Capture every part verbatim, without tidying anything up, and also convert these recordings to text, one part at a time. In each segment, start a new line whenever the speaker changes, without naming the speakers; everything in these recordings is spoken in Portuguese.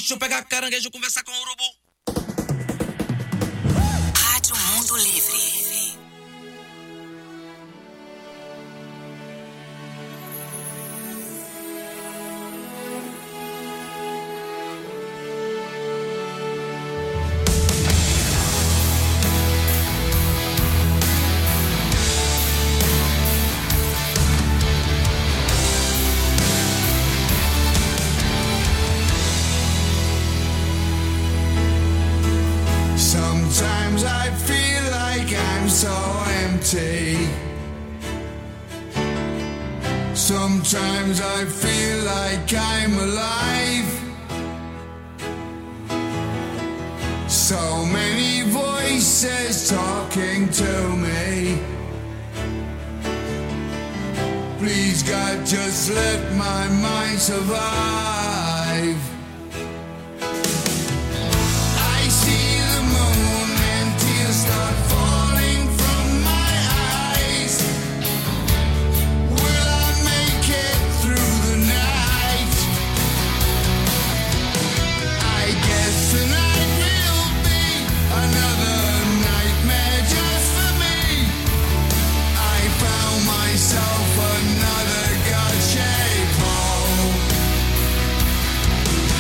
bicho, pegar caranguejo, conversar com o urubu.
Rádio Mundo Livre.
Sometimes I feel like I'm so empty. Sometimes I feel like I'm alive. So many voices talking to me. Please God, just let my mind survive. Start falling from my eyes. Will I make it through the night? I guess tonight will be another nightmare just for me. I found myself another God-shaped hole.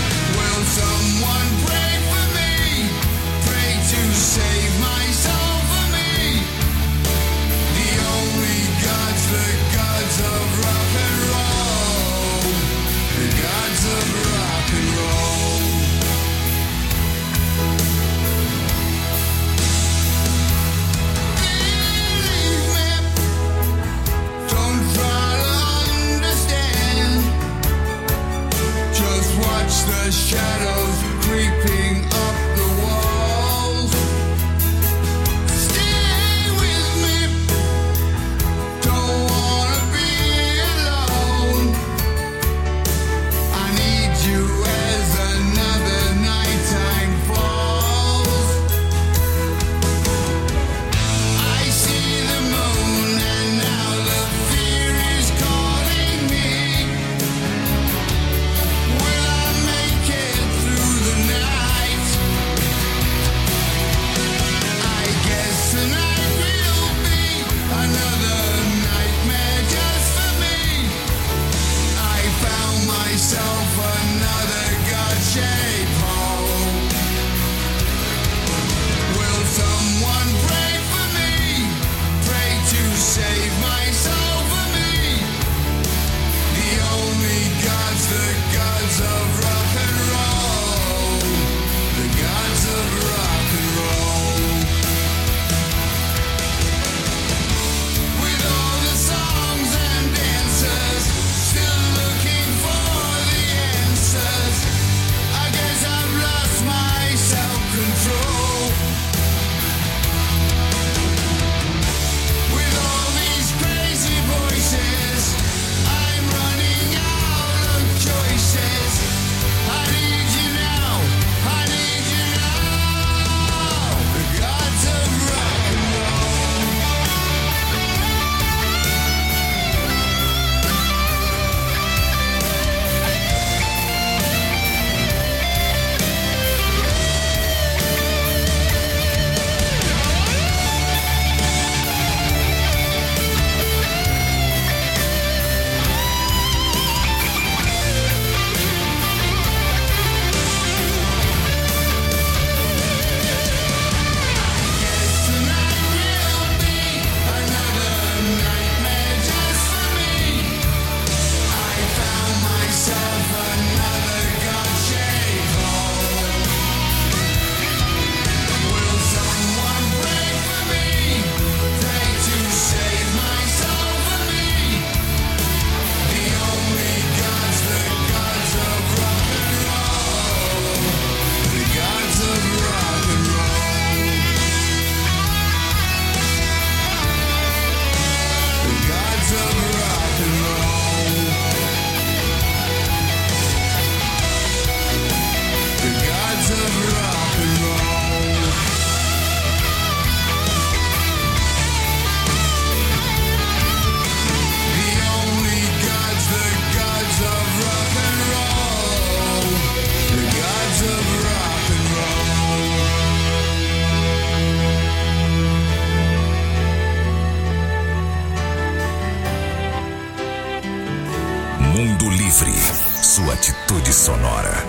Mundo Livre, sua atitude sonora.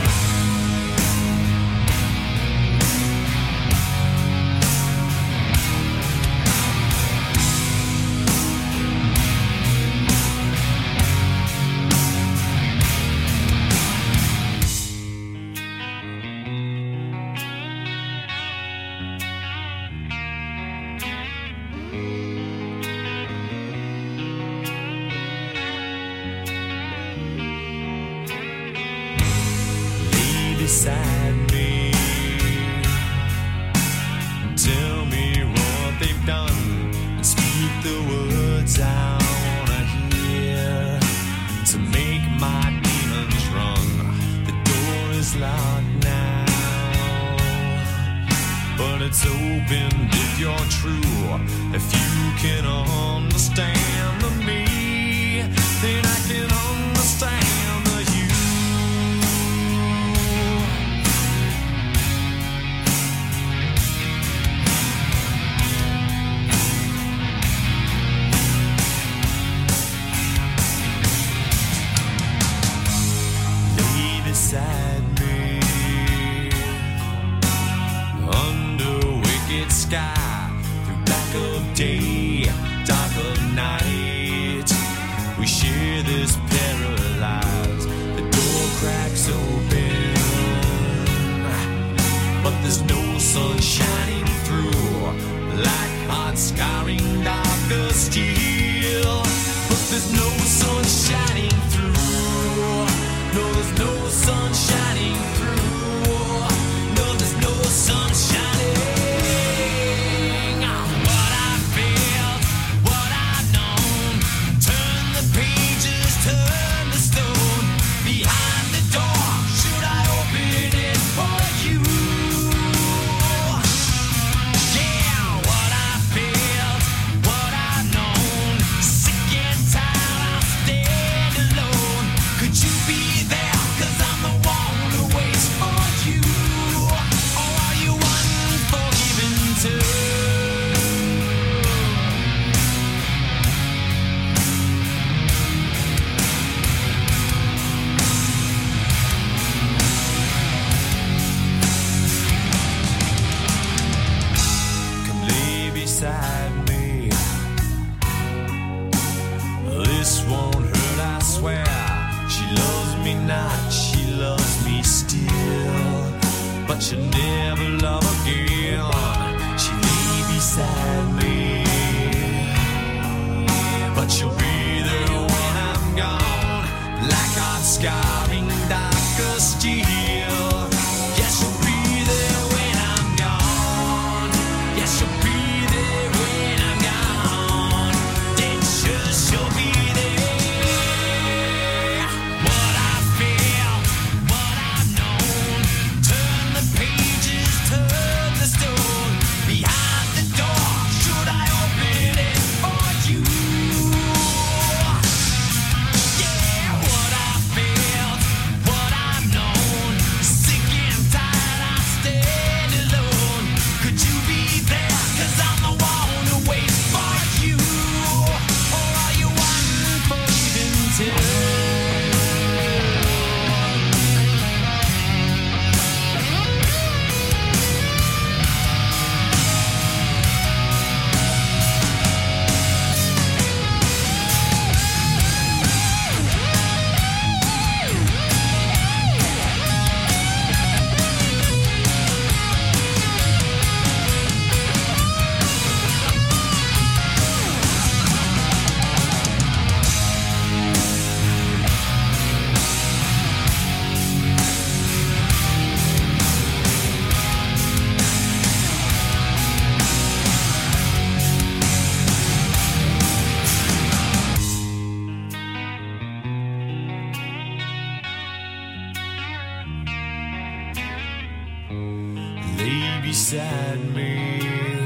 Beside me, tell me what they've done and speak the words I wanna hear to make my demons run. The door is locked now, but it's open if you're true. If you can understand the me, then I can understand the you. Beside me, under wicked sky, through black of day, dark of night, we share this paralyzed. The door cracks open, but there's no sun shining through, like hot scarring dark of steel. But there's no sun shining through. No, there's no sun shining through. No, there's no sun shining. What I felt, what I've known. Turn the pages, turn the stone. Behind the door, should I open it for you? Yeah, what I felt, what I've known. Sick and tired, I stand alone. Could you be beside me? This won't hurt, I swear. She loves me not, she loves me still, but she'll never love again. She lay beside me, but she'll be there when I'm gone, like hot scarring dark of steel. Yes, she'll be there when I'm gone. Yes, she'll be beside me.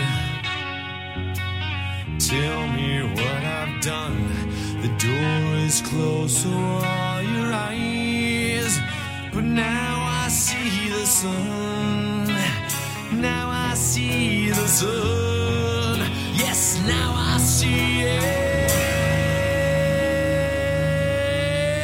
Tell me what I've done. The door is closed, so are your eyes. But now I see the sun. Now I see the sun. Yes, now I see it.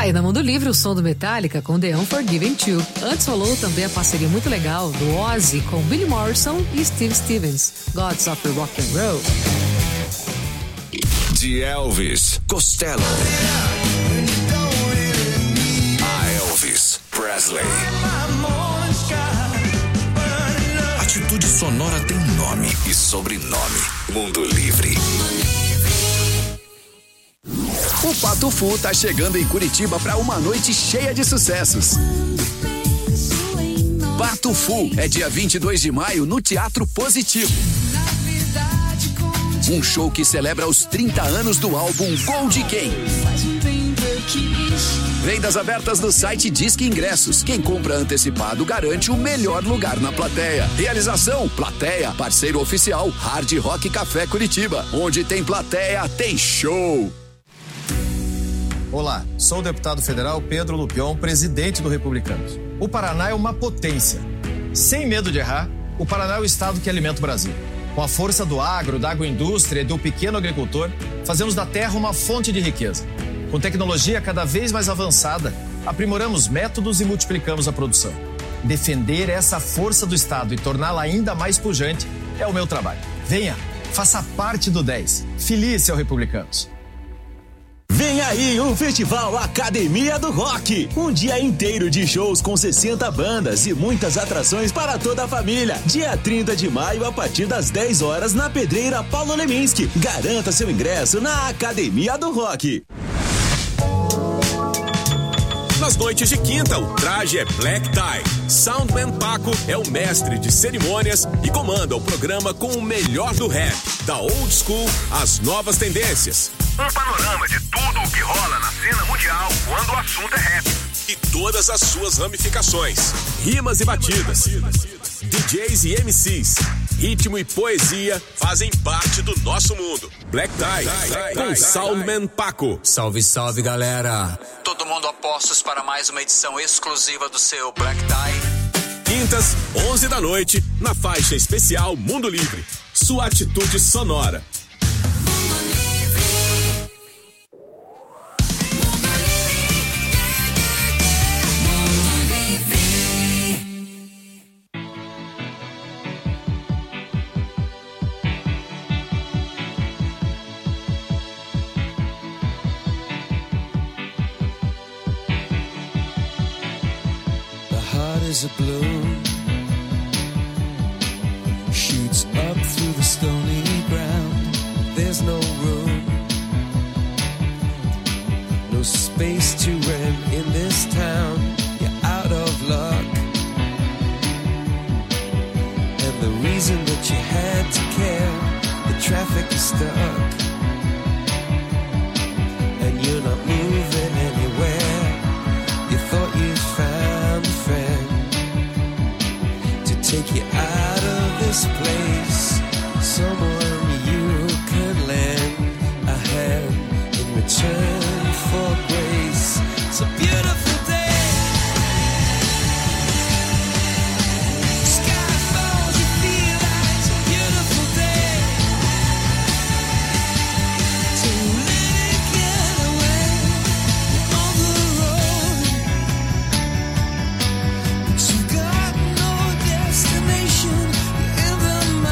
aí na Mundo Livre o som do Metallica com The Unforgiven dois. Antes rolou também a parceria muito legal do Ozzy com Billy Morrison e Steve Stevens, Gods of the Rock and Roll.
De Elvis Costello a Elvis Presley. Atitude Sonora tem nome e sobrenome. Mundo Livre.
O Pato Fu tá chegando em Curitiba para uma noite cheia de sucessos. Pato Fu é dia vinte e dois de maio no Teatro Positivo. Um show que celebra os trinta anos do álbum Gold Ken. Vendas abertas no site Disque Ingressos. Quem compra antecipado garante o melhor lugar na plateia. Realização: Plateia, parceiro oficial Hard Rock Café Curitiba. Onde tem plateia, tem show.
Olá, sou o deputado federal Pedro Lupion, presidente do Republicanos. O Paraná é uma potência. Sem medo de errar, o Paraná é o estado que alimenta o Brasil. Com a força do agro, da agroindústria e do pequeno agricultor, fazemos da terra uma fonte de riqueza. Com tecnologia cada vez mais avançada, aprimoramos métodos e multiplicamos a produção. Defender essa força do estado e torná-la ainda mais pujante é o meu trabalho. Venha, faça parte do dez. Filie-se ao Republicanos.
Vem aí o Festival Academia do Rock. Um dia inteiro de shows com sessenta bandas e muitas atrações para toda a família. Dia trinta de maio, a partir das dez horas, na Pedreira Paulo Leminski. Garanta seu ingresso na Academia do Rock.
Nas noites de quinta, o traje é Black Tie. Soundman Paco é o mestre de cerimônias e comanda o programa com o melhor do rap, da old school às novas tendências.
Um panorama de tudo o que rola na cena mundial quando o assunto é rap.
E todas as suas ramificações, rimas e batidas. D Js e M Cs, ritmo e poesia fazem parte do nosso mundo. Black Tie, com Soundman Paco.
Salve, salve, galera.
Todo mundo a postos para mais uma edição exclusiva do seu Black Tie.
Quintas, onze da noite, na faixa especial Mundo Livre. Sua atitude sonora.
Is a bloom, shoots up through the stony ground. There's no room, no space to rent in this town. You're out of luck, and the reason that you had to care, the traffic is stuck, and you're not moving anywhere. You thought you found a friend, take you out of this place, someone you could lend a hand in return for grace. It's a beautiful day. Sky falls, you feel like it's a beautiful day. So let it get away on the road, but you got no destination in the mind.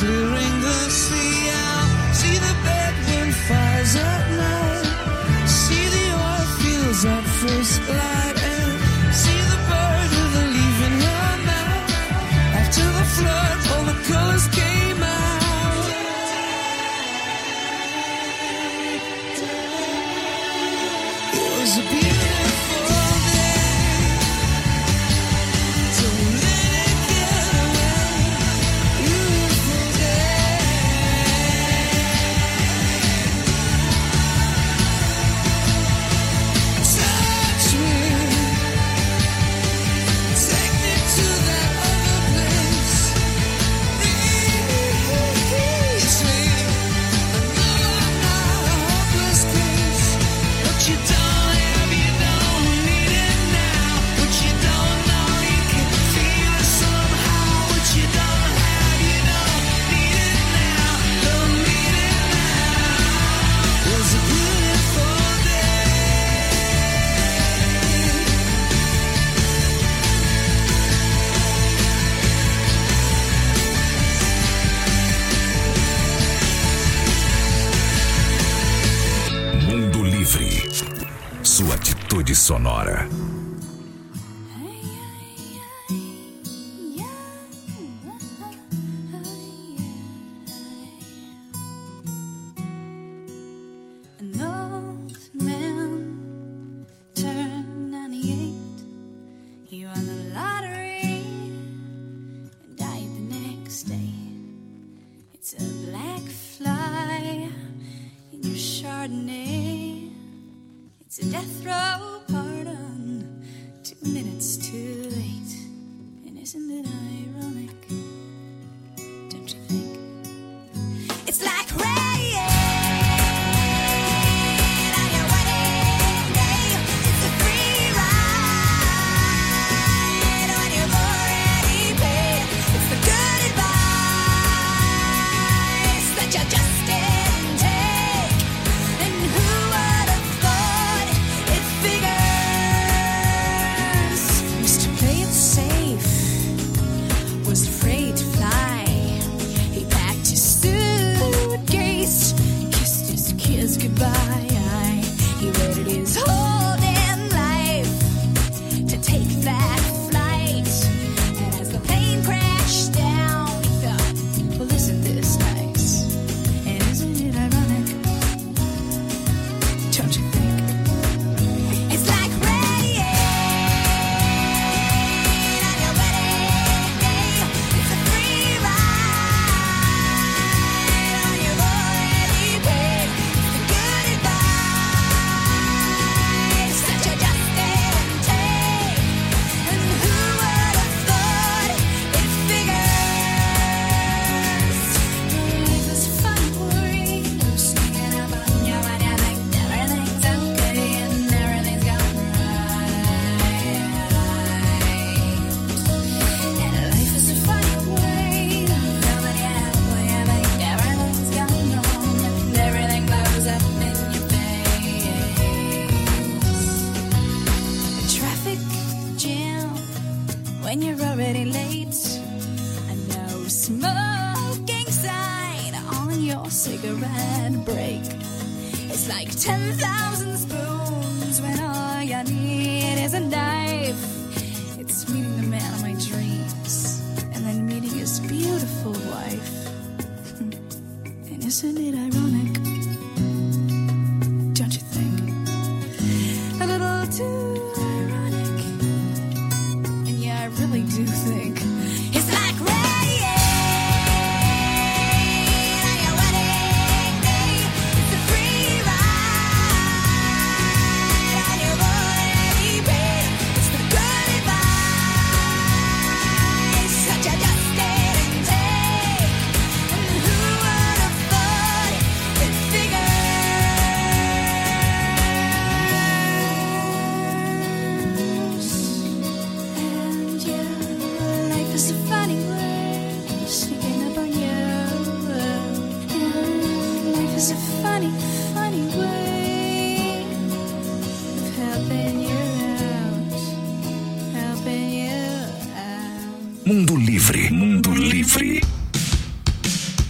clearing the sea out. See the bedroom fires at night. See the oil fields at first light. And see the bird with a leaf in her mouth. After the flood, all the colors came out. It was a beautiful day. Don't let it get away. Beautiful day. Touch me. Take me to that other place. Release me. I know I'm not a hopeless case. What you don't have, you don't need it now. What you don't know, you can feel it somehow. What you don't have, you don't need it now. Don't need it now. It was a beautiful day.
Mundo Livre. Sua atitude sonora.
An old man turned ninety-eight. He won the lottery and died the next day. It's a black fly in your Chardonnay. It's a death row pardon, two minutes too late. And isn't it ironic? Don't you think? It's like rain on your wedding day. It's a free ride on your already paid. It's the good advice that you just didn't take. And who would have thought it figures? Mister Play It Safe was afraid to fly. He packed his suitcase, kissed his kids goodbye. He waited his whole damn life to take that flight. And as the plane crashed down, he thought, well, isn't this nice? And isn't it ironic? Don't you think? It's like rain on your wedding day. It's a free ride on your already paid. It's the good advice that you just didn't take. And who would have thought it figures? Life is fun, worry, sneaking up on you when you think everything's okay and everything's going right. And life is a funny way of feeling you halfway. You think everything's going wrong and everything blows up in your face. A traffic jam when you're already late. A no smoking sign on your cigarette break. It's like ten thousand spoons when all you need is a knife. It's meeting the man of my dreams and then meeting his beautiful wife. And isn't it ironic? Don't you think? A little too ironic. And yeah, I really do think it's like rain on your wedding day. It's a free ride on your already paid. It's the good advice that you just didn't take. And who would have thought it figures? And yeah, life is a funny way sneaking up on you. And life is a funny, funny way of helping you out, helping you out.
Mundo Livre. Mundo Livre.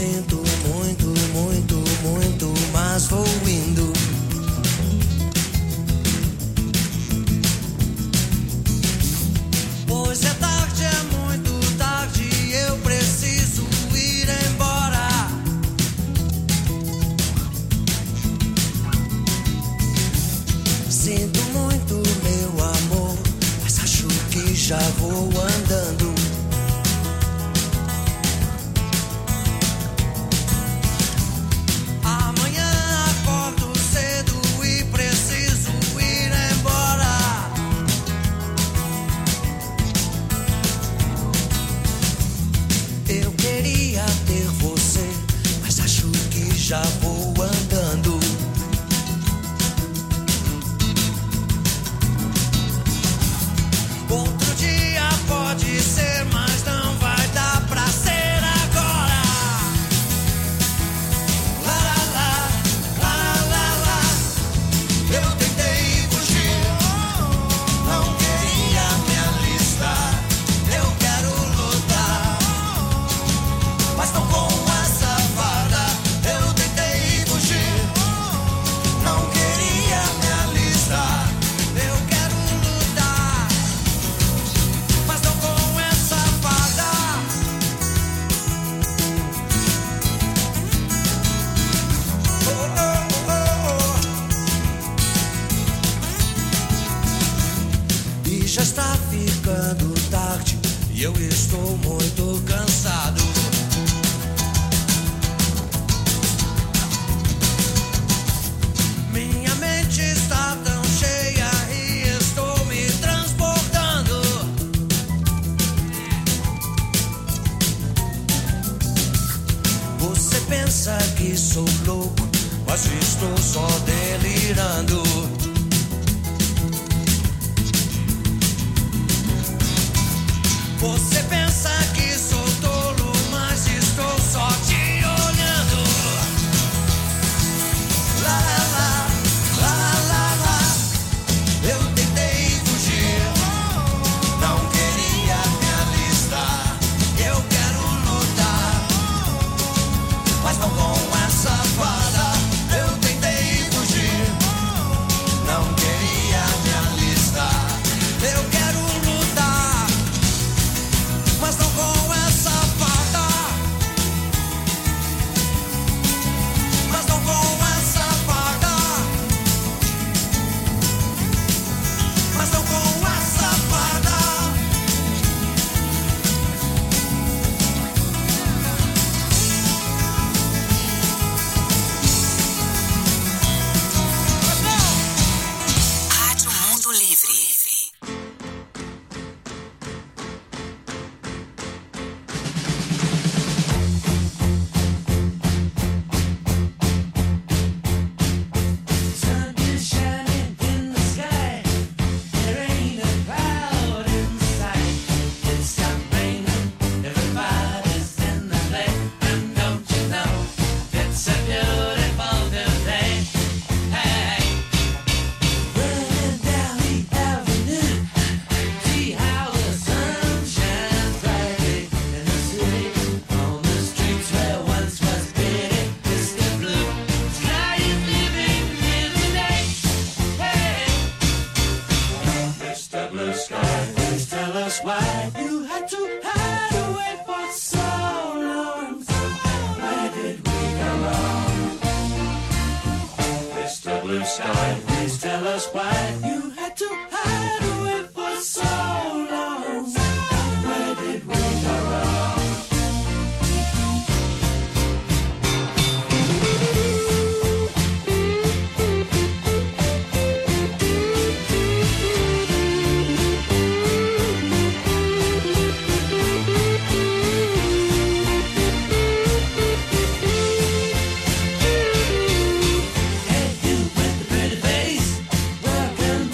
sinto muito, muito, muito, mas vou indo. Pois é tarde, é muito tarde, eu preciso ir embora. Sinto muito, meu amor, mas acho que já vou andando. Amanhã acordo cedo e preciso ir embora. Eu queria ter você, mas acho que já vou andando. Outro dia pode ser, mas não vai dar pra ser agora. Lá, lá, lá, lá, lá, lá. Eu tentei fugir, não queria me alistar. Eu quero lutar, mas não com essa farda. Eu tentei fugir, não queria me alistar. Eu quero lutar, mas não com essa farda. Oh, oh, oh, oh. E já está ficando tarde e eu estou muito cansado. Minha mente está tão cheia e estou me transportando. Você pensa que sou louco, mas estou só delirando. Você pensa que sou tolo, mas estou só te olhando. Lá, lá, lá, lá, lá, lá. Eu tentei fugir, não queria me alistar. Eu quero lutar, mas não com essa farda. Eu tentei fugir, não queria me alistar. Eu quero lutar, mas não com essa farda. Mas não com essa farda. Mas não com essa farda.
Rádio Mundo Livre.
Sun is shining in the sky. There ain't a cloud in sight. It stopped raining. Everybody's in the play. And don't you know, it's a beautiful new day. Hey, running down the avenue. See how the sun shines brightly in the city. On the streets where once was pretty Mister Blue. Sky is living here today. Hey, Mister Blue Sky, please tell us why you had to hide away for so long. Where did we go wrong? Mister Blue Sky, please tell us why you had to hide away for so long. Where did we go wrong? Hey, you with the pretty face, welcome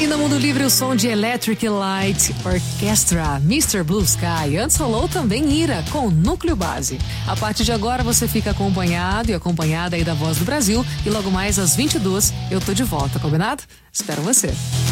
Aqui no Mundo Livre, o som de Electric Light Orchestra, mister Blue Sky. Antes rolou também Ira, com Núcleo Base. A partir de agora, você fica acompanhado e acompanhada aí da Voz do Brasil. E logo mais, às vinte e duas, eu tô de volta, combinado? Espero você.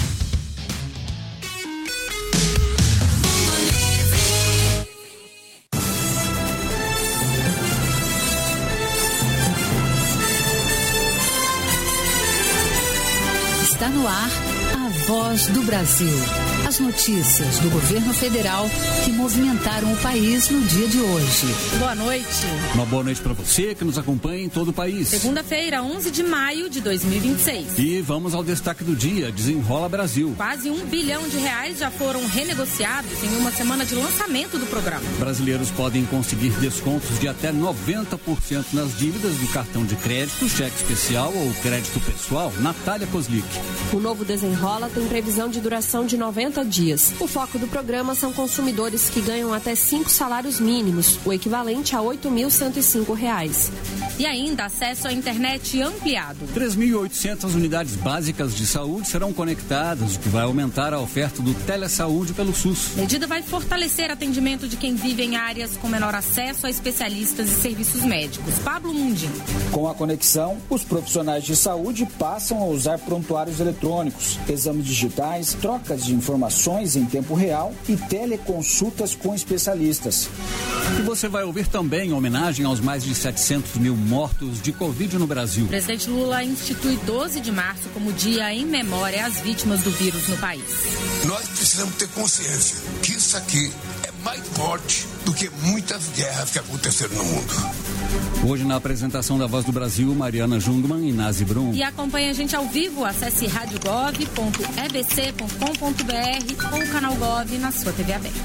Está no ar a Voz do Brasil. As notícias do governo federal que movimentaram o país no dia de hoje.
Boa noite.
Uma boa noite para você que nos acompanha em todo o país.
Segunda-feira, onze de maio de dois mil e vinte e seis.
E vamos ao destaque do dia. Desenrola Brasil.
Quase um bilhão de reais já foram renegociados em uma semana de lançamento do programa.
Brasileiros podem conseguir descontos de até noventa por cento nas dívidas do cartão de crédito, cheque especial ou crédito pessoal. Natália Kozlik.
O novo Desenrola tem previsão de duração de noventa dias. O foco do programa são consumidores que ganham até cinco salários mínimos, o equivalente a oito mil cento e cinco reais.
E ainda acesso à internet ampliado.
três mil e oitocentas unidades básicas de saúde serão conectadas, o que vai aumentar a oferta do telesaúde pelo SUS.
A medida vai fortalecer atendimento de quem vive em áreas com menor acesso a especialistas e serviços médicos. Pablo Mundim.
Com a conexão, os profissionais de saúde passam a usar prontuários eletrônicos, exames digitais, trocas de informações em tempo real e teleconsultas com especialistas.
E você vai ouvir também homenagem aos mais de setecentos mil mortos de Covid no Brasil.
O presidente Lula institui doze de março como dia em memória às vítimas do vírus no país.
Nós precisamos ter consciência que isso aqui é mais morte do que muitas guerras que aconteceram no mundo.
Hoje, na apresentação da Voz do Brasil, Mariana Jungmann e Nazi Brum.
E acompanhe a gente ao vivo, acesse rádio gov ponto e b c ponto com ponto b r ou o canal Gov na sua T V aberta.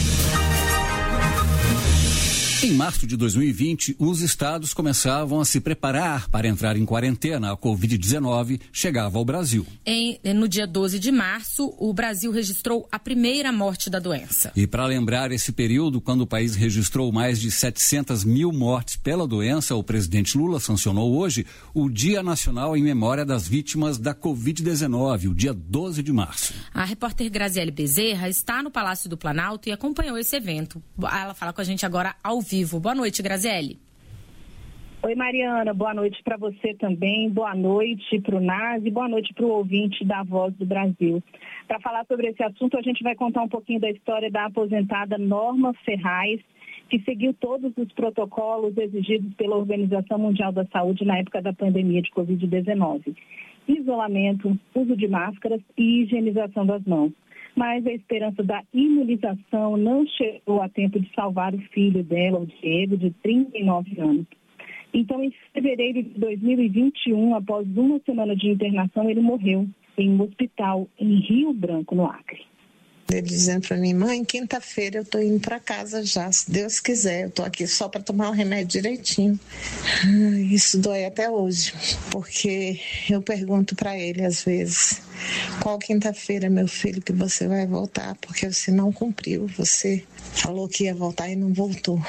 Em março de dois mil e vinte, os estados começavam a se preparar para entrar em quarentena. A covid dezenove chegava ao Brasil.
Em, no dia doze de março, o Brasil registrou a primeira morte da doença.
E para lembrar esse período, quando o país registrou mais de setecentas mil mortes pela doença, o presidente Lula sancionou hoje o Dia Nacional em Memória das Vítimas da covid dezenove, o dia doze de março.
A repórter Graziele Bezerra está no Palácio do Planalto e acompanhou esse evento. Ela fala com a gente agora ao vivo. Boa noite, Graziele.
Oi, Mariana. Boa noite para você também. Boa noite para o Nazi. Boa noite para o ouvinte da Voz do Brasil. Para falar sobre esse assunto, a gente vai contar um pouquinho da história da aposentada Norma Ferraz, que seguiu todos os protocolos exigidos pela Organização Mundial da Saúde na época da pandemia de covid dezenove. Isolamento, uso de máscaras e higienização das mãos. Mas a esperança da imunização não chegou a tempo de salvar o filho dela, o Diego, de trinta e nove anos. Então, em fevereiro de dois mil e vinte e um, após uma semana de internação, ele morreu em um hospital em Rio Branco, no Acre.
Ele dizendo para mim: mãe, quinta-feira eu tô indo para casa já, se Deus quiser, eu tô aqui só para tomar o remédio direitinho. Isso dói até hoje, porque eu pergunto para ele às vezes: qual quinta-feira, meu filho, que você vai voltar? Porque você não cumpriu, você falou que ia voltar e não voltou.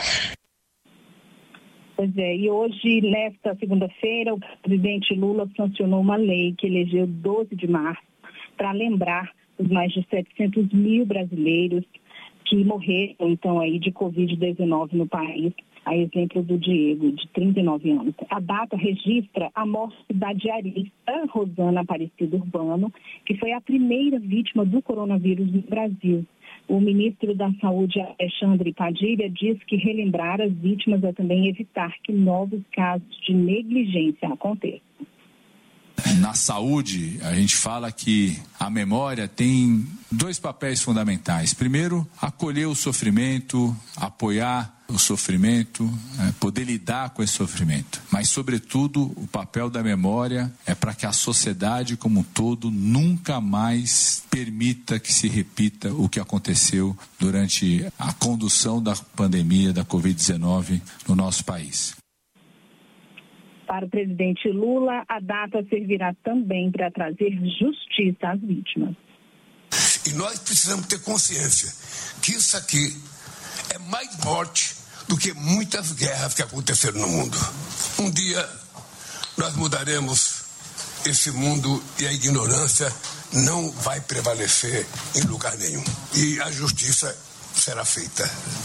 Pois é, e hoje, nesta segunda-feira, o presidente Lula sancionou uma lei que elegeu doze de março para lembrar os mais de setecentos mil brasileiros que morreram, então, aí de covid dezenove no país, a exemplo do Diego, de trinta e nove anos. A data registra a morte da diarista Rosana Aparecida Urbano, que foi a primeira vítima do coronavírus no Brasil. O ministro da Saúde, Alexandre Padilha, diz que relembrar as vítimas é também evitar que novos casos de negligência aconteçam.
Na saúde, a gente fala que a memória tem dois papéis fundamentais. Primeiro, acolher o sofrimento, apoiar o sofrimento, é, poder lidar com esse sofrimento. Mas, sobretudo, o papel da memória é para que a sociedade como um todo nunca mais permita que se repita o que aconteceu durante a condução da pandemia da covid dezenove no nosso país.
Para o presidente Lula, a data servirá também para trazer justiça às vítimas.
E nós precisamos ter consciência que isso aqui é mais morte do que muitas guerras que aconteceram no mundo. Um dia nós mudaremos esse mundo e a ignorância não vai prevalecer em lugar nenhum. E a justiça será feita.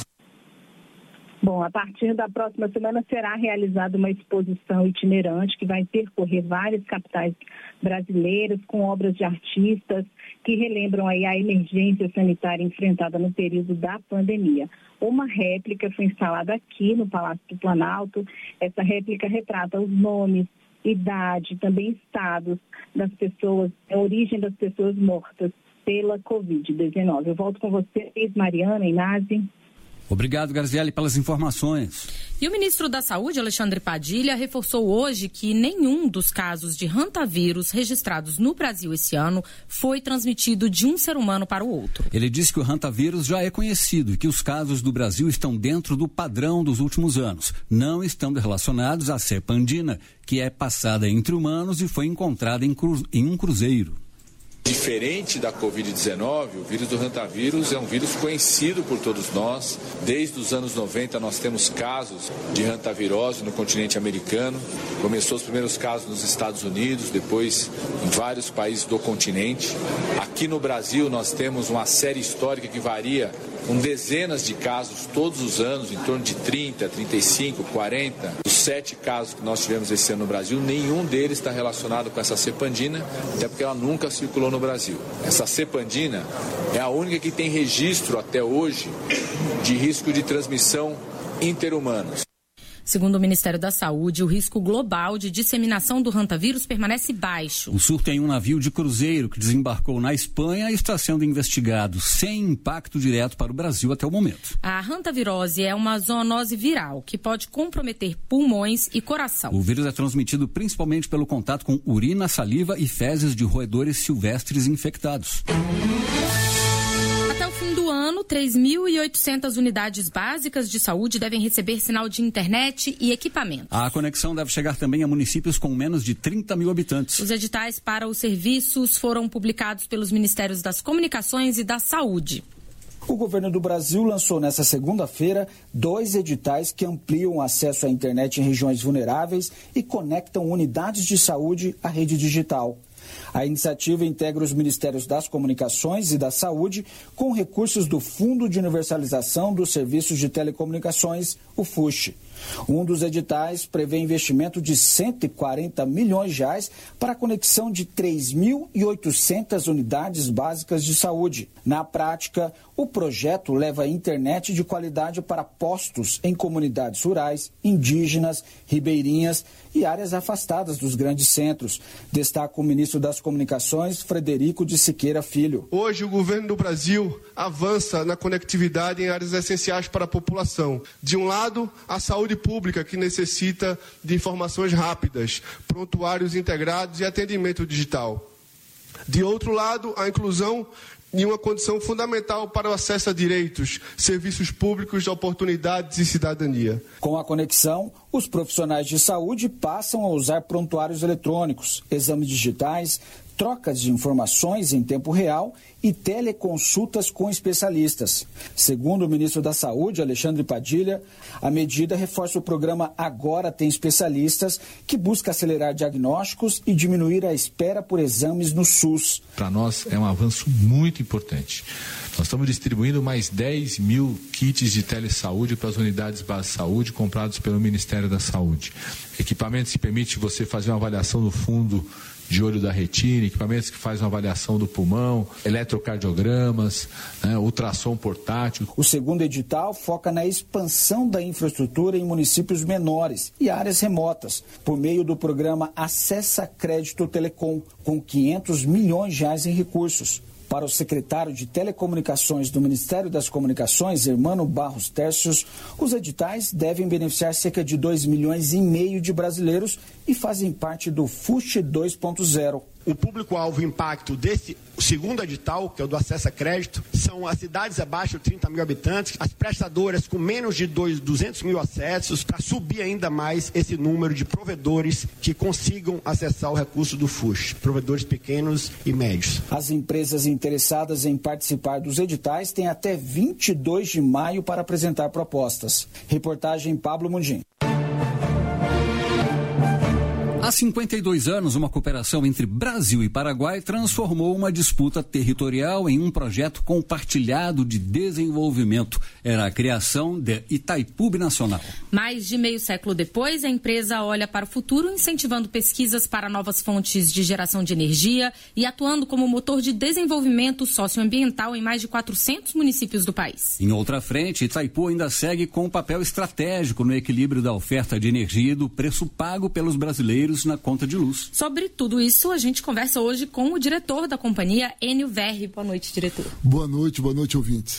Bom, a partir da próxima semana será realizada uma exposição itinerante que vai percorrer várias capitais brasileiras com obras de artistas que relembram aí a emergência sanitária enfrentada no período da pandemia. Uma réplica foi instalada aqui no Palácio do Planalto. Essa réplica retrata os nomes, idade, também estados das pessoas, a origem das pessoas mortas pela covid dezenove. Eu volto com vocês, Mariana e Nazi.
Obrigado, Graziele, pelas informações.
E o ministro da Saúde, Alexandre Padilha, reforçou hoje que nenhum dos casos de hantavírus registrados no Brasil esse ano foi transmitido de um ser humano para o outro.
Ele disse que o hantavírus já é conhecido e que os casos do Brasil estão dentro do padrão dos últimos anos. Não estão relacionados à cepa andina, que é passada entre humanos e foi encontrada em, cru... em um cruzeiro.
Diferente da covid dezenove, o vírus do hantavírus é um vírus conhecido por todos nós. Desde os anos noventa nós temos casos de hantavirose no continente americano. Começou os primeiros casos nos Estados Unidos, depois em vários países do continente. Aqui no Brasil nós temos uma série histórica que varia com dezenas de casos todos os anos, em torno de trinta, trinta e cinco, quarenta. Os sete casos que nós tivemos esse ano no Brasil, nenhum deles está relacionado com essa cepa andina, até porque ela nunca circulou no Brasil. Essa cepa andina é a única que tem registro até hoje de risco de transmissão interhumanos.
Segundo o Ministério da Saúde, o risco global de disseminação do hantavírus permanece baixo.
O surto em um navio de cruzeiro que desembarcou na Espanha está sendo investigado sem impacto direto para o Brasil até o momento.
A hantavirose é uma zoonose viral que pode comprometer pulmões e coração.
O vírus é transmitido principalmente pelo contato com urina, saliva e fezes de roedores silvestres infectados.
Até o fim do ano, três mil e oitocentas unidades básicas de saúde devem receber sinal de internet e equipamento.
A conexão deve chegar também a municípios com menos de trinta mil habitantes.
Os editais para os serviços foram publicados pelos Ministérios das Comunicações e da Saúde.
O governo do Brasil lançou nesta segunda-feira dois editais que ampliam o acesso à internet em regiões vulneráveis e conectam unidades de saúde à rede digital. A iniciativa integra os Ministérios das Comunicações e da Saúde com recursos do Fundo de Universalização dos Serviços de Telecomunicações, o FUSH. Um dos editais prevê investimento de cento e quarenta milhões de reais para a conexão de três mil e oitocentas unidades básicas de saúde. Na prática, o projeto leva a internet de qualidade para postos em comunidades rurais, indígenas, ribeirinhas e áreas afastadas dos grandes centros, destaca o ministro das Comunicações, Frederico de Siqueira Filho.
Hoje, o governo do Brasil avança na conectividade em áreas essenciais para a população. De um lado, a saúde pública, que necessita de informações rápidas, prontuários integrados e atendimento digital. De outro lado, a inclusão em uma condição fundamental para o acesso a direitos, serviços públicos, oportunidades e cidadania.
Com a conexão, os profissionais de saúde passam a usar prontuários eletrônicos, exames digitais, trocas de informações em tempo real e teleconsultas com especialistas. Segundo o ministro da Saúde, Alexandre Padilha, a medida reforça o programa Agora Tem Especialistas, que busca acelerar diagnósticos e diminuir a espera por exames no SUS.
Para nós é um avanço muito importante. Nós estamos distribuindo mais dez mil kits de telesaúde para as unidades básicas de saúde comprados pelo Ministério da Saúde. Equipamentos que permitem você fazer uma avaliação no fundo de olho da retina, equipamentos que fazem uma avaliação do pulmão, eletrocardiogramas, né, ultrassom portátil.
O segundo edital foca na expansão da infraestrutura em municípios menores e áreas remotas, por meio do programa Acessa Crédito Telecom, com quinhentos milhões de reais em recursos. Para o secretário de Telecomunicações do Ministério das Comunicações, Hermano Barros Tércios, os editais devem beneficiar cerca de dois milhões e meio de brasileiros e fazem parte do FUSH dois ponto zero.
O público-alvo impacto desse segundo edital, que é o do acesso a crédito, são as cidades abaixo de trinta mil habitantes, as prestadoras com menos de duzentos mil acessos, para subir ainda mais esse número de provedores que consigam acessar o recurso do FUSH, provedores pequenos e médios.
As empresas interessadas em participar dos editais têm até vinte e dois de maio para apresentar propostas. Reportagem Pablo Mundim.
Há cinquenta e dois anos, uma cooperação entre Brasil e Paraguai transformou uma disputa territorial em um projeto compartilhado de desenvolvimento. Era a criação de Itaipu Binacional.
Mais de meio século depois, a empresa olha para o futuro, incentivando pesquisas para novas fontes de geração de energia e atuando como motor de desenvolvimento socioambiental em mais de quatrocentos municípios do país.
Em outra frente, Itaipu ainda segue com um papel estratégico no equilíbrio da oferta de energia e do preço pago pelos brasileiros na conta de luz.
Sobre tudo isso, a gente conversa hoje com o diretor da companhia, Enio Verri. Boa noite, diretor.
Boa noite, boa noite, ouvintes.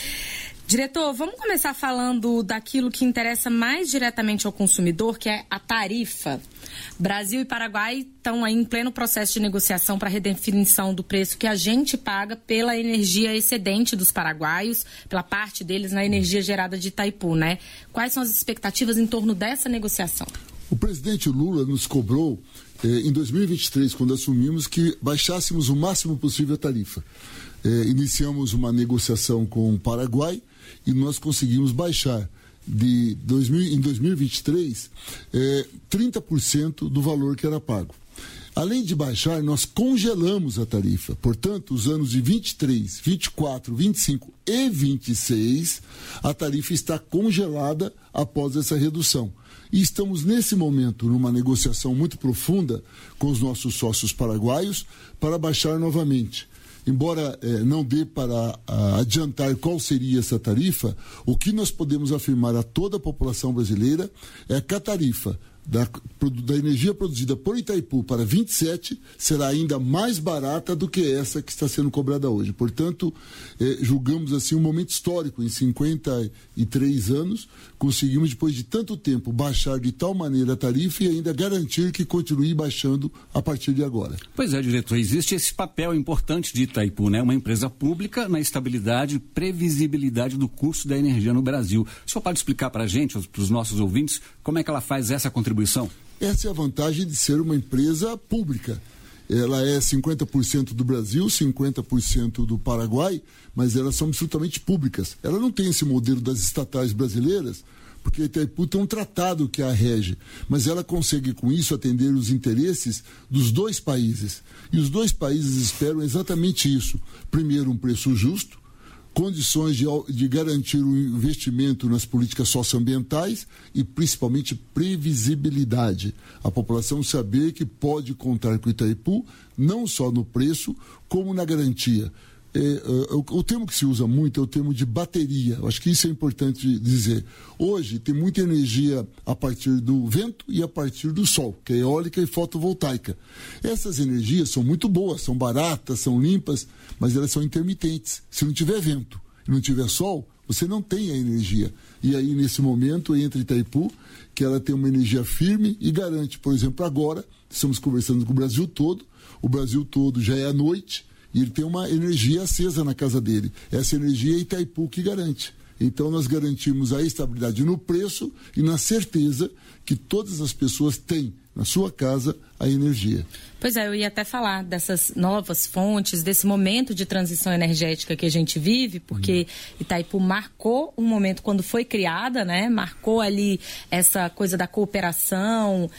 Diretor, vamos começar falando daquilo que interessa mais diretamente ao consumidor, que é a tarifa. Brasil e Paraguai estão aí em pleno processo de negociação para a redefinição do preço que a gente paga pela energia excedente dos paraguaios, pela parte deles na energia gerada de Itaipu, né? Quais são as expectativas em torno dessa negociação?
O presidente Lula nos cobrou eh, em dois mil e vinte e três, quando assumimos, que baixássemos o máximo possível a tarifa. Eh, iniciamos uma negociação com o Paraguai e nós conseguimos baixar de dois mil, em dois mil e vinte e três eh, trinta por cento do valor que era pago. Além de baixar, nós congelamos a tarifa. Portanto, os anos de vinte e três, vinte e quatro, vinte e cinco e vinte e seis, a tarifa está congelada após essa redução. E estamos, nesse momento, numa negociação muito profunda com os nossos sócios paraguaios para baixar novamente. Embora eh, não dê para a, adiantar qual seria essa tarifa, o que nós podemos afirmar a toda a população brasileira é que a tarifa da, da energia produzida por Itaipu para vinte e sete será ainda mais barata do que essa que está sendo cobrada hoje. Portanto, eh, julgamos assim um momento histórico. Em cinquenta e três anos, conseguimos, depois de tanto tempo, baixar de tal maneira a tarifa e ainda garantir que continue baixando a partir de agora.
Pois é, diretor, existe esse papel importante de Itaipu, né? Uma empresa pública na estabilidade e previsibilidade do custo da energia no Brasil. O senhor pode explicar para a gente, para os nossos ouvintes, como é que ela faz essa contribuição?
Essa é a vantagem de ser uma empresa pública. Ela é cinquenta por cento do Brasil, cinquenta por cento do Paraguai, mas elas são absolutamente públicas. Ela não tem esse modelo das estatais brasileiras, porque a Itaipu tem um tratado que a rege, mas ela consegue com isso atender os interesses dos dois países. E os dois países esperam exatamente isso. Primeiro, um preço justo, condições de, de garantir o investimento nas políticas socioambientais e, principalmente, previsibilidade. A população saber que pode contar com o Itaipu, não só no preço, como na garantia. É, é, o, o termo que se usa muito é o termo de bateria. Eu acho que isso é importante dizer. Hoje tem muita energia a partir do vento e a partir do sol, que é eólica e fotovoltaica. Essas energias são muito boas, são baratas, são limpas, mas elas são intermitentes. Se não tiver vento e não tiver sol, você não tem a energia. E aí, nesse momento, entra Itaipu, que ela tem uma energia firme e garante, por exemplo, agora, estamos conversando com o Brasil todo, o Brasil todo já é à noite, e ele tem uma energia acesa na casa dele. Essa energia é Itaipu que garante. Então, nós garantimos a estabilidade no preço e na certeza que todas as pessoas têm na sua casa a energia.
Pois é, eu ia até falar dessas novas fontes, desse momento de transição energética que a gente vive, porque hum. Itaipu marcou um momento quando foi criada, né? Marcou ali essa coisa da cooperação,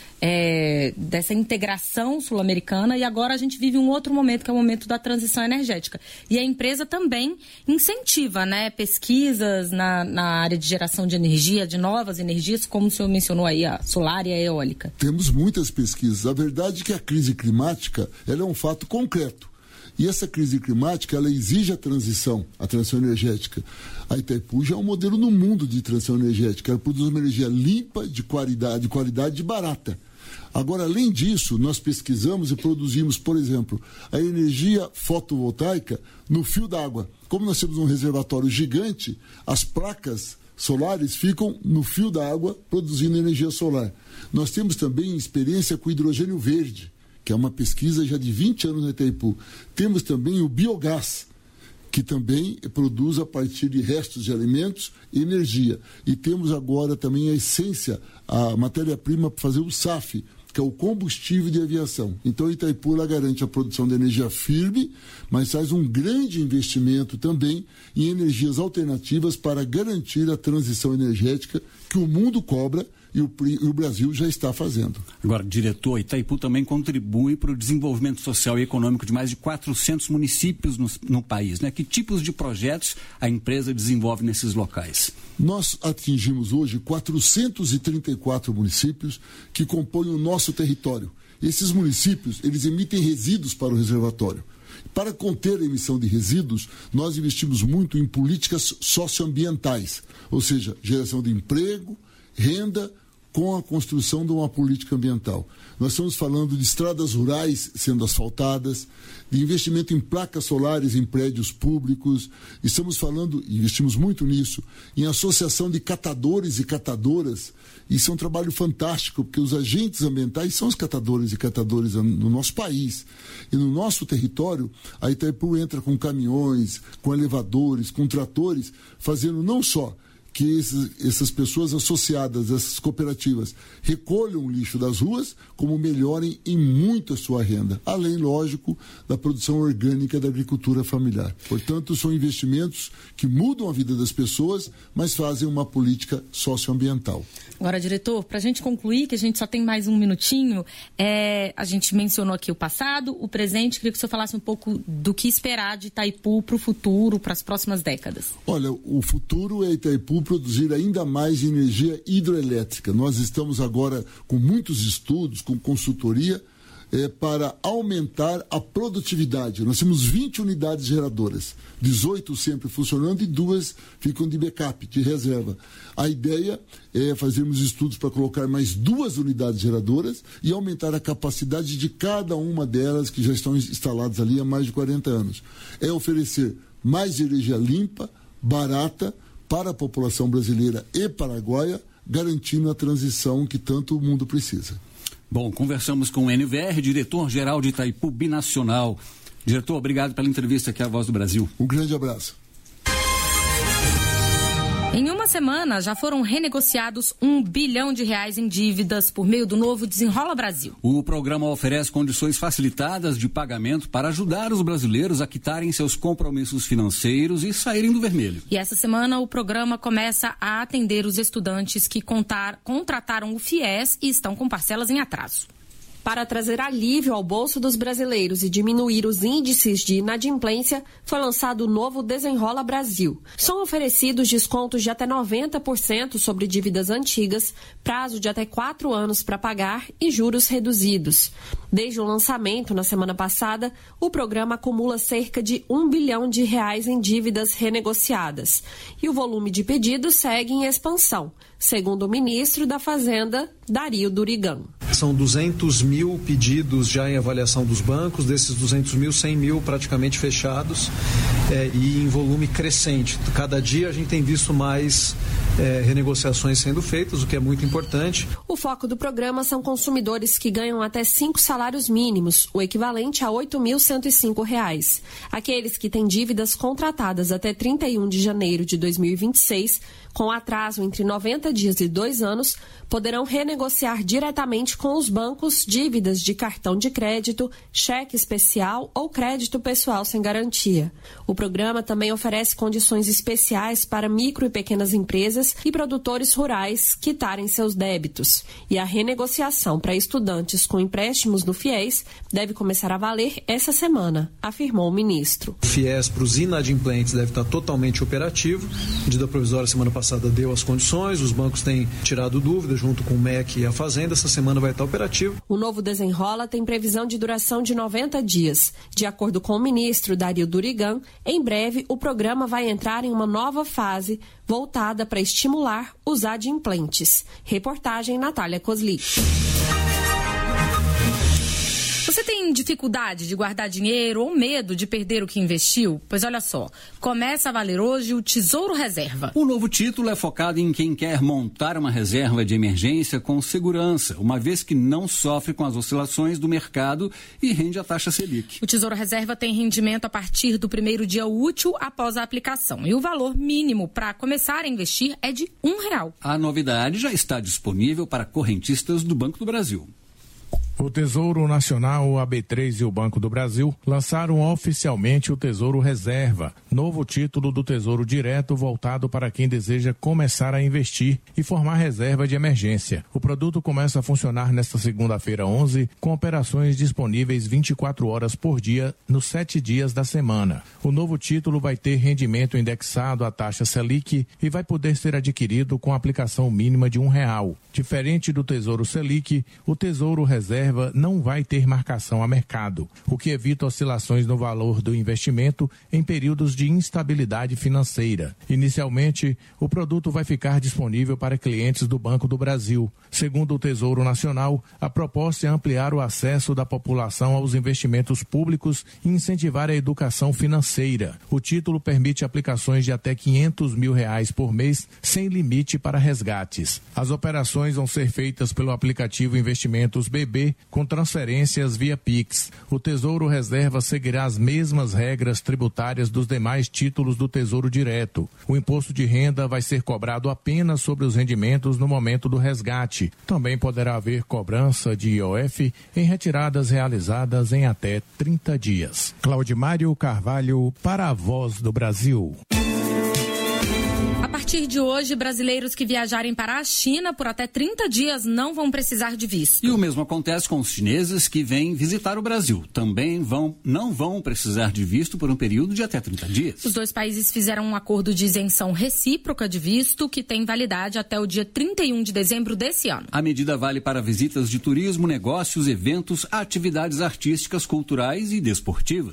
é, dessa integração sul-americana, e agora a gente vive um outro momento, que é o momento da transição energética. E a empresa também incentiva, né, pesquisas na, na área de geração de energia, de novas energias, como o senhor mencionou aí, a solar e a eólica.
Temos muitas pesquisas. A verdade é que a crise climática, ela é um fato concreto. E essa crise climática, ela exige a transição, a transição energética. A Itaipu já é um modelo no mundo de transição energética. Ela produz uma energia limpa, de qualidade, de qualidade e barata. Agora, além disso, nós pesquisamos e produzimos, por exemplo, a energia fotovoltaica no fio d'água. Como nós temos um reservatório gigante, as placas solares ficam no fio d'água produzindo energia solar. Nós temos também experiência com hidrogênio verde, que é uma pesquisa já de vinte anos na Itaipu. Temos também o biogás, que também produz a partir de restos de alimentos energia. E temos agora também a essência, a matéria-prima para fazer o S A F, que é o combustível de aviação. Então a Itaipu ela garante a produção de energia firme, mas faz um grande investimento também em energias alternativas para garantir a transição energética que o mundo cobra, e o, e o Brasil já está fazendo.
Agora, diretor, Itaipu também contribui para o desenvolvimento social e econômico de mais de quatrocentos municípios no, no país, né? Que tipos de projetos a empresa desenvolve nesses locais?
Nós atingimos hoje quatrocentos e trinta e quatro municípios que compõem o nosso território. Esses municípios, eles emitem resíduos para o reservatório. Para conter a emissão de resíduos, nós investimos muito em políticas socioambientais, ou seja, geração de emprego, renda, com a construção de uma política ambiental. Nós estamos falando de estradas rurais sendo asfaltadas, de investimento em placas solares em prédios públicos, estamos falando, investimos muito nisso, em associação de catadores e catadoras. Isso é um trabalho fantástico, porque os agentes ambientais são os catadores e catadoras no nosso país. E no nosso território, a Itaipu entra com caminhões, com elevadores, com tratores, fazendo não só que esses, essas pessoas associadas, essas cooperativas, recolham o lixo das ruas, como melhorem em muito a sua renda, além, lógico, da produção orgânica da agricultura familiar. Portanto, são investimentos que mudam a vida das pessoas, mas fazem uma política socioambiental.
Agora, diretor, para a gente concluir, que a gente só tem mais um minutinho, é, a gente mencionou aqui o passado, o presente, queria que o senhor falasse um pouco do que esperar de Itaipu para o futuro, para as próximas décadas.
Olha, o futuro é Itaipu produzir ainda mais energia hidroelétrica. Nós estamos agora com muitos estudos, com consultoria, é, para aumentar a produtividade. Nós temos vinte unidades geradoras, dezoito sempre funcionando e duas ficam de backup, de reserva. A ideia é fazermos estudos para colocar mais duas unidades geradoras e aumentar a capacidade de cada uma delas que já estão instaladas ali há mais de quarenta anos. É oferecer mais energia limpa, barata, para a população brasileira e paraguaia, garantindo a transição que tanto o mundo precisa.
Bom, conversamos com o N V R, diretor-geral de Itaipu Binacional. Diretor, obrigado pela entrevista aqui à Voz do Brasil.
Um grande abraço.
Em uma semana, já foram renegociados um bilhão de reais em dívidas por meio do novo Desenrola Brasil.
O programa oferece condições facilitadas de pagamento para ajudar os brasileiros a quitarem seus compromissos financeiros e saírem do vermelho.
E essa semana, o programa começa a atender os estudantes que contar, contrataram o FIES e estão com parcelas em atraso.
Para trazer alívio ao bolso dos brasileiros e diminuir os índices de inadimplência, foi lançado o novo Desenrola Brasil. São oferecidos descontos de até noventa por cento sobre dívidas antigas, prazo de até quatro anos para pagar e juros reduzidos. Desde o lançamento, na semana passada, o programa acumula cerca de um bilhão de reais em dívidas renegociadas. E o volume de pedidos segue em expansão, segundo o ministro da Fazenda, Dario Durigan.
São duzentos mil pedidos já em avaliação dos bancos, desses duzentos mil, cem mil praticamente fechados é, e em volume crescente. Cada dia a gente tem visto mais é, renegociações sendo feitas, o que é muito importante.
O foco do programa são consumidores que ganham até cinco salários mínimos, o equivalente a oito mil cento e cinco reais. Aqueles que têm dívidas contratadas até trinta e um de janeiro de dois mil e vinte e seis, com atraso entre noventa dias e dois anos, poderão renegociar diretamente com os bancos dívidas de cartão de crédito, cheque especial ou crédito pessoal sem garantia. O programa também oferece condições especiais para micro e pequenas empresas e produtores rurais quitarem seus débitos. E a renegociação para estudantes com empréstimos do FIES deve começar a valer essa semana, afirmou o ministro.
O FIES para os inadimplentes deve estar totalmente operativo. A medida provisória semana passada deu as condições, os bancos têm tirado dúvidas junto com o M E C e a Fazenda. Essa semana vai estar operativo.
O novo Desenrola tem previsão de duração de noventa dias. De acordo com o ministro Dario Durigan, em breve o programa vai entrar em uma nova fase voltada para estimular os adimplentes. Reportagem Natália Cosli.
Você tem dificuldade de guardar dinheiro ou medo de perder o que investiu? Pois olha só, começa a valer hoje o Tesouro Reserva.
O novo título é focado em quem quer montar uma reserva de emergência com segurança, uma vez que não sofre com as oscilações do mercado e rende a taxa Selic.
O Tesouro Reserva tem rendimento a partir do primeiro dia útil após a aplicação. E o valor mínimo para começar a investir é de um real.
A novidade já está disponível para correntistas do Banco do Brasil.
O Tesouro Nacional, o A B três e o Banco do Brasil lançaram oficialmente o Tesouro Reserva, novo título do Tesouro Direto voltado para quem deseja começar a investir e formar reserva de emergência. O produto começa a funcionar nesta segunda-feira onze, com operações disponíveis vinte e quatro horas por dia nos sete dias da semana. O novo título vai ter rendimento indexado à taxa Selic e vai poder ser adquirido com aplicação mínima de um real. Diferente do Tesouro Selic, o Tesouro Reserva não vai ter marcação a mercado, o que evita oscilações no valor do investimento em períodos de instabilidade financeira. Inicialmente, o produto vai ficar disponível para clientes do Banco do Brasil. Segundo o Tesouro Nacional, a proposta é ampliar o acesso da população aos investimentos públicos e incentivar a educação financeira. O título permite aplicações de até quinhentos mil reais por mês, sem limite para resgates. As operações vão ser feitas pelo aplicativo Investimentos B B, com transferências via Pix. O Tesouro Reserva seguirá as mesmas regras tributárias dos demais títulos do Tesouro Direto. O imposto de renda vai ser cobrado apenas sobre os rendimentos no momento do resgate. Também poderá haver cobrança de I O F em retiradas realizadas em até trinta dias. Claudimário Carvalho, para a Voz do Brasil.
A partir de hoje, brasileiros que viajarem para a China por até trinta dias não vão precisar de visto.
E o mesmo acontece com os chineses que vêm visitar o Brasil. Também vão, não vão precisar de visto por um período de até trinta dias.
Os dois países fizeram um acordo de isenção recíproca de visto que tem validade até o dia trinta e um de dezembro desse ano.
A medida vale para visitas de turismo, negócios, eventos, atividades artísticas, culturais e desportivas.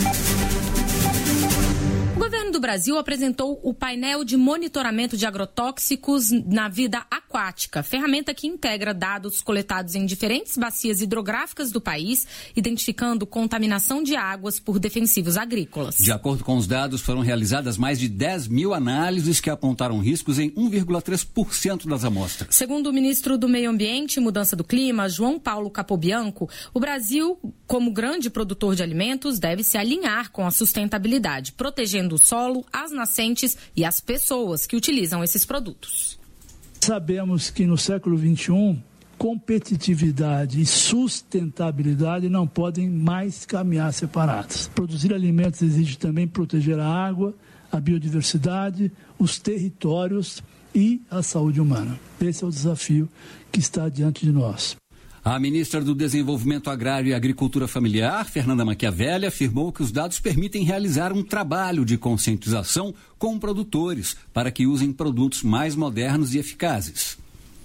O governo do Brasil apresentou o painel de monitoramento de agrotóxicos na vida aquática, ferramenta que integra dados coletados em diferentes bacias hidrográficas do país, identificando contaminação de águas por defensivos agrícolas.
De acordo com os dados, foram realizadas mais de dez mil análises que apontaram riscos em um vírgula três por cento das amostras.
Segundo o ministro do Meio Ambiente e Mudança do Clima, João Paulo Capobianco, o Brasil, como grande produtor de alimentos, deve se alinhar com a sustentabilidade, protegendo o solo, as nascentes e as pessoas que utilizam esses produtos.
Sabemos que no século vinte e um, competitividade e sustentabilidade não podem mais caminhar separados. Produzir alimentos exige também proteger a água, a biodiversidade, os territórios e a saúde humana. Esse é o desafio que está diante de nós.
A ministra do Desenvolvimento Agrário e Agricultura Familiar, Fernanda Machiavelli, afirmou que os dados permitem realizar um trabalho de conscientização com produtores para que usem produtos mais modernos e eficazes.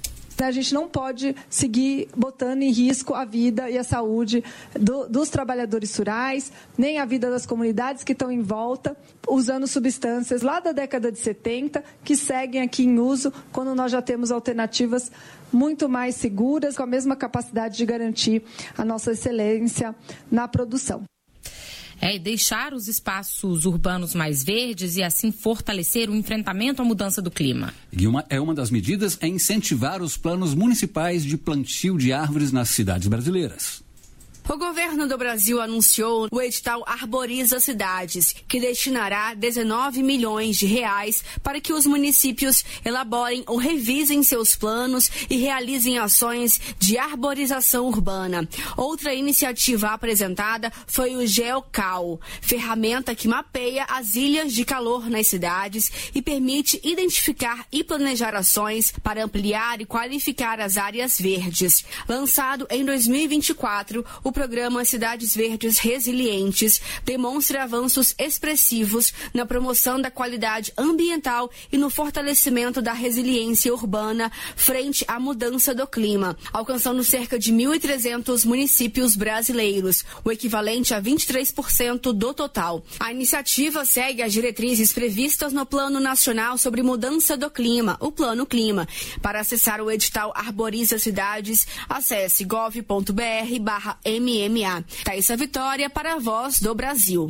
A gente não pode seguir botando em risco a vida e a saúde do, dos trabalhadores rurais, nem a vida das comunidades que estão em volta, usando substâncias lá da década de setenta, que seguem aqui em uso, quando nós já temos alternativas muito mais seguras, com a mesma capacidade de garantir a nossa excelência na produção.
É, e deixar os espaços urbanos mais verdes e assim fortalecer o enfrentamento à mudança do clima.
E uma, é uma das medidas é incentivar os planos municipais de plantio de árvores nas cidades brasileiras.
O governo do Brasil anunciou o edital Arboriza Cidades, que destinará dezenove milhões de reais para que os municípios elaborem ou revisem seus planos e realizem ações de arborização urbana. Outra iniciativa apresentada foi o GeoCal, ferramenta que mapeia as ilhas de calor nas cidades e permite identificar e planejar ações para ampliar e qualificar as áreas verdes. Lançado em dois mil e vinte e quatro, o O programa Cidades Verdes Resilientes demonstra avanços expressivos na promoção da qualidade ambiental e no fortalecimento da resiliência urbana frente à mudança do clima, alcançando cerca de mil e trezentos municípios brasileiros, o equivalente a vinte e três por cento do total. A iniciativa segue as diretrizes previstas no Plano Nacional sobre Mudança do Clima, o Plano Clima. Para acessar o edital Arboriza Cidades, acesse gov ponto br barra M M A. Thaisa Vitória para a Voz do Brasil.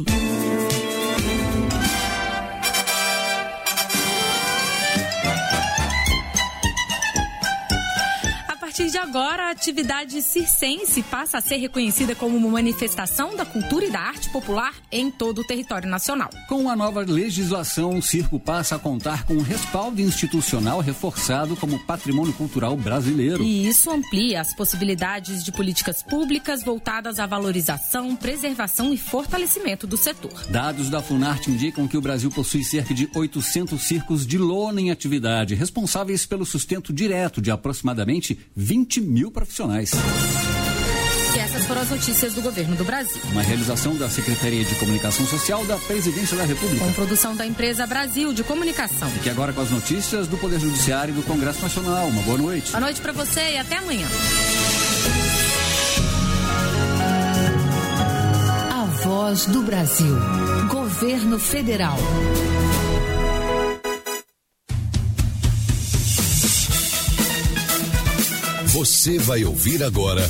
A partir de agora, a atividade circense passa a ser reconhecida como uma manifestação da cultura e da arte popular em todo o território nacional.
Com a nova legislação, o circo passa a contar com um respaldo institucional reforçado como patrimônio cultural brasileiro.
E isso amplia as possibilidades de políticas públicas voltadas à valorização, preservação e fortalecimento do setor.
Dados da Funarte indicam que o Brasil possui cerca de oitocentos circos de lona em atividade, responsáveis pelo sustento direto de aproximadamente vinte mil profissionais.
E essas foram as notícias do governo do Brasil.
Uma realização da Secretaria de Comunicação Social da Presidência da República.
Com produção da empresa Brasil de Comunicação.
Fique agora com as notícias do Poder Judiciário e do Congresso Nacional. Uma boa noite.
Boa noite para você e até amanhã.
A Voz do Brasil. Governo Federal.
Você vai ouvir agora